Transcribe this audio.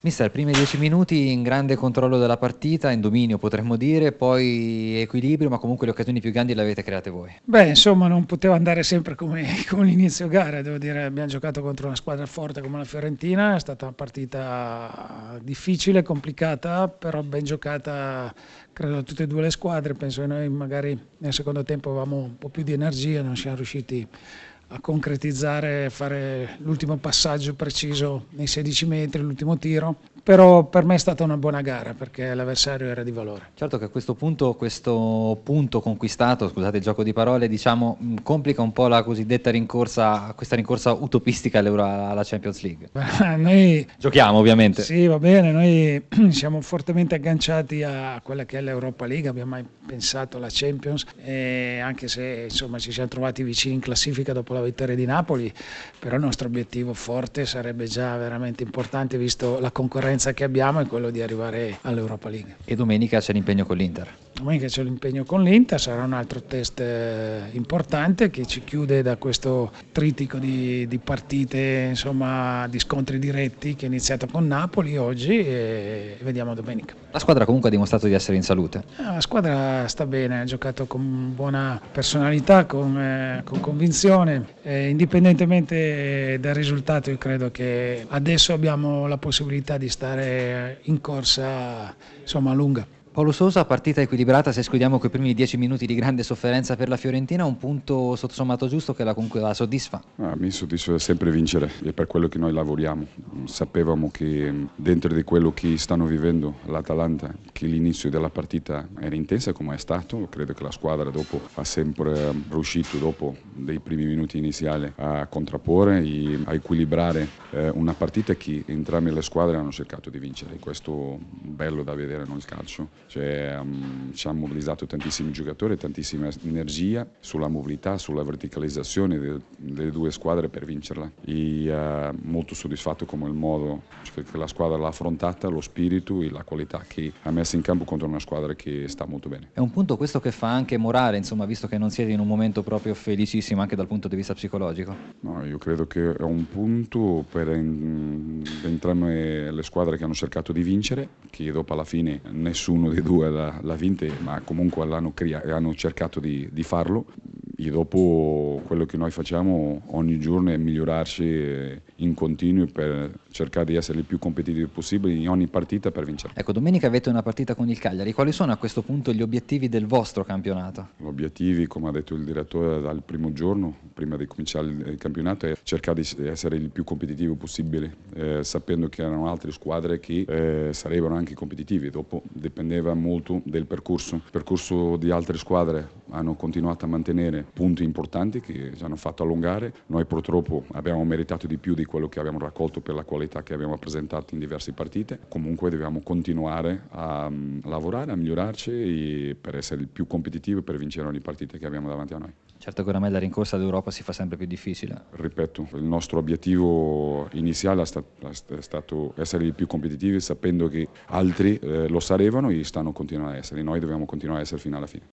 Mister, primi 10 minuti in grande controllo della partita, in dominio potremmo dire, poi equilibrio, ma comunque le occasioni più grandi le avete create voi. Beh, insomma, non poteva andare sempre come, come l'inizio gara, devo dire, abbiamo giocato contro una squadra forte come la Fiorentina, è stata una partita difficile, complicata, però ben giocata, credo, da tutte e due le squadre. Penso che noi magari nel secondo tempo avevamo un po' più di energia, non siamo riusciti a concretizzare, fare l'ultimo passaggio preciso nei 16 metri, l'ultimo tiro, però per me è stata una buona gara perché l'avversario era di valore. Certo che a questo punto conquistato, scusate il gioco di parole, diciamo, complica un po' la cosiddetta rincorsa, questa rincorsa utopistica alla Champions League. Noi Giochiamo ovviamente. sì, va bene, noi siamo fortemente agganciati a quella che è l'Europa League, abbiamo mai pensato alla Champions, e anche se insomma ci siamo trovati vicini in classifica dopo la vittoria di Napoli, però il nostro obiettivo forte sarebbe già veramente importante, visto la concorrenza che abbiamo, è quello di arrivare all'Europa League. E domenica c'è l'impegno con l'Inter. Domenica c'è l'impegno con l'Inter, sarà un altro test importante che ci chiude da questo trittico di partite, insomma, di scontri diretti che è iniziato con Napoli oggi e vediamo domenica. La squadra comunque ha dimostrato di essere in salute. La squadra sta bene, ha giocato con buona personalità, con convinzione, indipendentemente dal risultato. Io credo che adesso abbiamo la possibilità di stare in corsa, insomma, lunga. Paolo Sousa, partita equilibrata, se escludiamo quei primi 10 minuti di grande sofferenza per la Fiorentina, un punto tutto sommato giusto che comunque la soddisfa. Mi soddisfa sempre vincere, è per quello che noi lavoriamo. Sapevamo che dentro di quello che stanno vivendo l'Atalanta, che l'inizio della partita era intensa come è stato, credo che la squadra dopo ha sempre riuscito, dopo dei primi minuti iniziali, a contrapporre e a equilibrare una partita che entrambe le squadre hanno cercato di vincere. Questo è bello da vedere nel calcio. Ci hanno mobilizzato tantissimi giocatori, tantissima energia sulla mobilità, sulla verticalizzazione delle due squadre per vincerla e molto soddisfatto come il modo che la squadra l'ha affrontata, lo spirito e la qualità che ha messo in campo contro una squadra che sta molto bene. È un punto questo che fa anche morale, insomma, visto che non siete in un momento proprio felicissimo anche dal punto di vista psicologico. No, io credo che è un punto per entrambe le squadre che hanno cercato di vincere, che dopo alla fine nessuno dei due l'ha vinta, ma comunque hanno cercato di farlo. E dopo quello che noi facciamo ogni giorno è migliorarci in continuo per cercare di essere il più competitivi possibile in ogni partita per vincere. Ecco, domenica avete una partita con il Cagliari. Quali sono a questo punto gli obiettivi del vostro campionato? Gli obiettivi, come ha detto il direttore dal primo giorno, prima di cominciare il campionato, è cercare di essere il più competitivo possibile, sapendo che erano altre squadre che sarebbero anche competitivi. Dopo dipendeva molto del percorso. Il percorso di altre squadre hanno continuato a mantenere punti importanti che ci hanno fatto allungare. Noi purtroppo abbiamo meritato di più di quello che abbiamo raccolto per la qualità che abbiamo presentato in diverse partite. Comunque dobbiamo continuare a lavorare, a migliorarci e per essere il più competitivo per vincere ogni partita che abbiamo davanti a noi. Certo che oramai la rincorsa d'Europa si fa sempre più difficile. Ripeto, il nostro obiettivo iniziale è stato essere i più competitivi sapendo che altri lo sarebbero e stanno continuando a essere. Noi dobbiamo continuare a essere fino alla fine.